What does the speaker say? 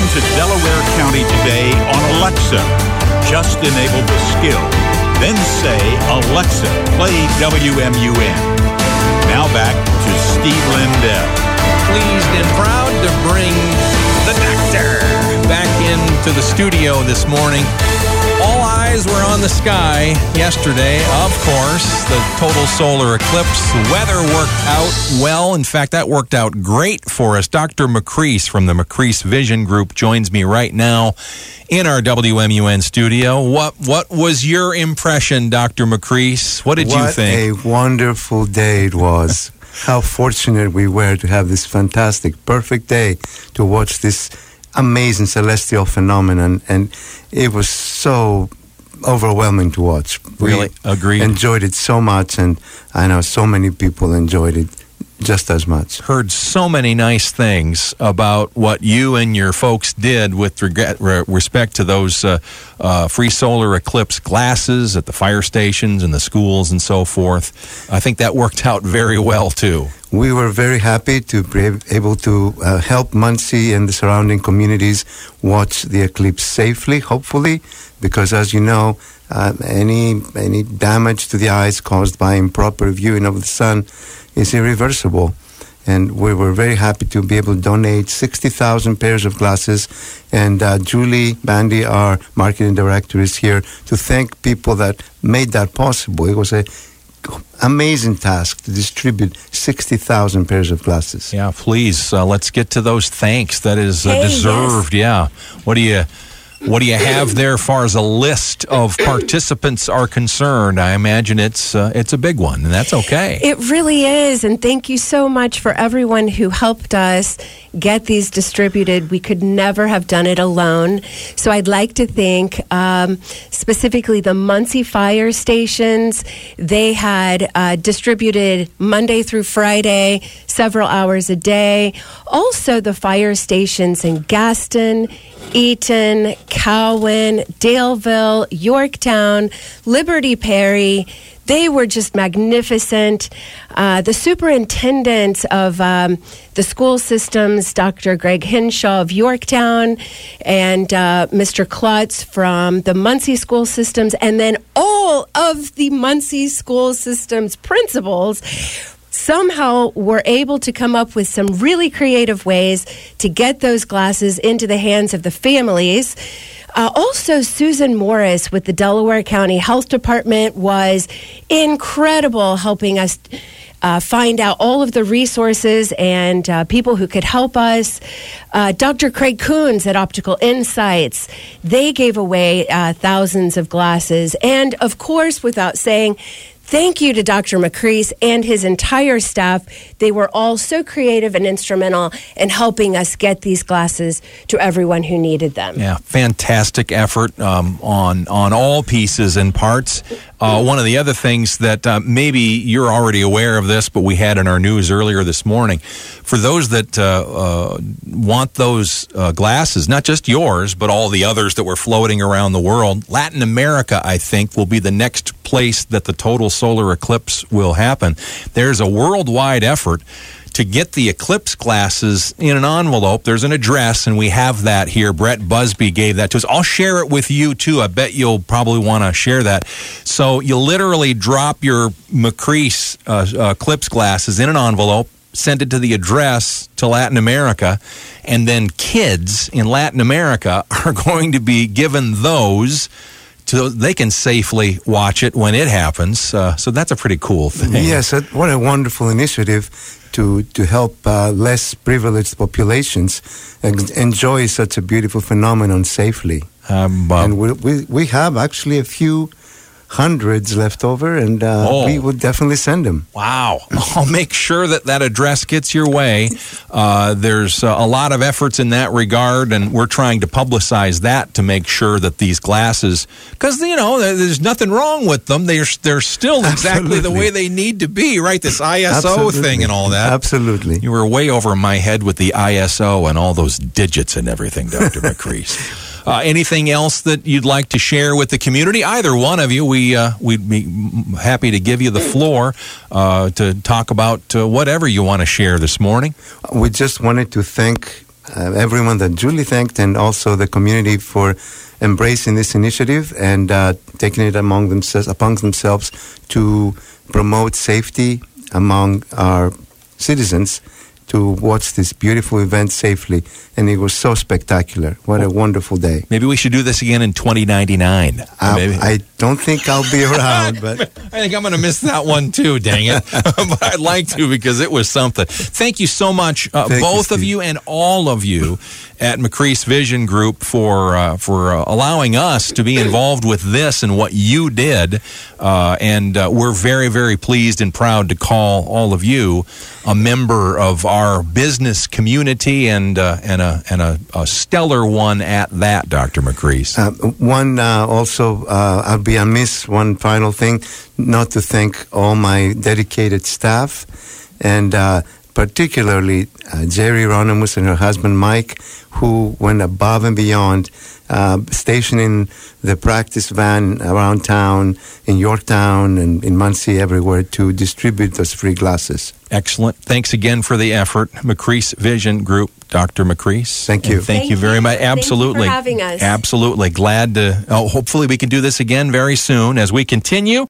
to Delaware County today on Alexa. Just enable the skill. Then say, Alexa, play WMUN. Now back to Steve Lindell. Pleased and proud to bring the doctor back into the studio this morning. All eyes were on the sky yesterday. Of course, the total solar eclipse. Weather worked out well. In fact, that worked out great for us. Dr. McCrease from the McCrease Vision Group joins me right now in our WMUN studio. What was your impression, Dr. McCrease? What did you think? What a wonderful day it was. How fortunate we were to have this fantastic, perfect day to watch this amazing celestial phenomenon, and it was so overwhelming to watch. Really? Agreed. Enjoyed it so much, and I know so many people enjoyed it just as much. Heard so many nice things about what you and your folks did with respect to those free solar eclipse glasses at the fire stations and the schools and so forth. I think that worked out very well, too. We were very happy to be able to help Muncie and the surrounding communities watch the eclipse safely, hopefully, because as you know, any damage to the eyes caused by improper viewing of the sun is irreversible. And we were very happy to be able to donate 60,000 pairs of glasses. And Julie Bandy, our marketing director, is here to thank people that made that possible. It was an amazing task to distribute 60,000 pairs of glasses. Yeah, please, let's get to those thanks. That is deserved. Yes. Yeah. What do you have there as far as a list of participants are concerned? I imagine it's a big one, and that's okay. It really is, and thank you so much for everyone who helped us get these distributed. We could never have done it alone. So I'd like to thank specifically the Muncie fire stations. They had distributed Monday through Friday, several hours a day. Also the fire stations in Gaston, Eaton, Cowan, Daleville, Yorktown, Liberty Perry. They were just magnificent. The superintendent of the school systems, Dr. Greg Hinshaw of Yorktown, and Mr. Klutz from the Muncie school systems, and then all of the Muncie school systems principals somehow were able to come up with some really creative ways to get those glasses into the hands of the families. Also, Susan Morris with the Delaware County Health Department was incredible, helping us find out all of the resources and people who could help us. Dr. Craig Coons at Optical Insights, they gave away thousands of glasses. And, of course, without saying, thank you to Dr. McCrease and his entire staff. They were all so creative and instrumental in helping us get these glasses to everyone who needed them. Yeah, fantastic effort on all pieces and parts. One of the other things that maybe you're already aware of this, but we had in our news earlier this morning, for those that want those glasses, not just yours, but all the others that were floating around the world, Latin America, I think, will be the next place that the total solar eclipse will happen. There's a worldwide effort to get the eclipse glasses in an envelope. There's an address, and we have that here. Brett Busby gave that to us. I'll share it with you, too. I bet you'll probably want to share that. So you literally drop your McCrease eclipse glasses in an envelope, send it to the address to Latin America, and then kids in Latin America are going to be given those so they can safely watch it when it happens. So that's a pretty cool thing. Yes, what a wonderful initiative to help less privileged populations enjoy such a beautiful phenomenon safely. And we have actually a few hundreds left over, and we would definitely send them. Wow. I'll make sure that address gets your way. There's a lot of efforts in that regard, and we're trying to publicize that to make sure that these glasses, because, there's nothing wrong with them. They're still exactly the way they need to be, right? This ISO thing and all that. Absolutely. You were way over my head with the ISO and all those digits and everything, Dr. McCrease. Anything else that you'd like to share with the community? Either one of you, we'd be happy to give you the floor to talk about whatever you want to share this morning. We just wanted to thank everyone that Julie thanked, and also the community for embracing this initiative and taking it upon themselves to promote safety among our citizens to watch this beautiful event safely. And it was so spectacular. What a wonderful day. Maybe we should do this again in 2099. I don't think I'll be around, but I think I'm going to miss that one too, dang it. But I'd like to because it was something. Thank you so much, both of you and all of you at McCrease Vision Group for allowing us to be involved with this and what you did. And we're very, very pleased and proud to call all of you a member of our business community and a stellar one at that, Dr. McCrease. I'll be amiss, one final thing, not to thank all my dedicated staff, and particularly Jerry Ronimus and her husband Mike, who went above and beyond, stationing the practice van around town, in Yorktown and in Muncie, everywhere, to distribute those free glasses. Excellent. Thanks again for the effort. McCrease Vision Group, Dr. McCrease. Thank you. Thank you very much. Absolutely. Thank you for having us. Absolutely. Glad to, hopefully we can do this again very soon as we continue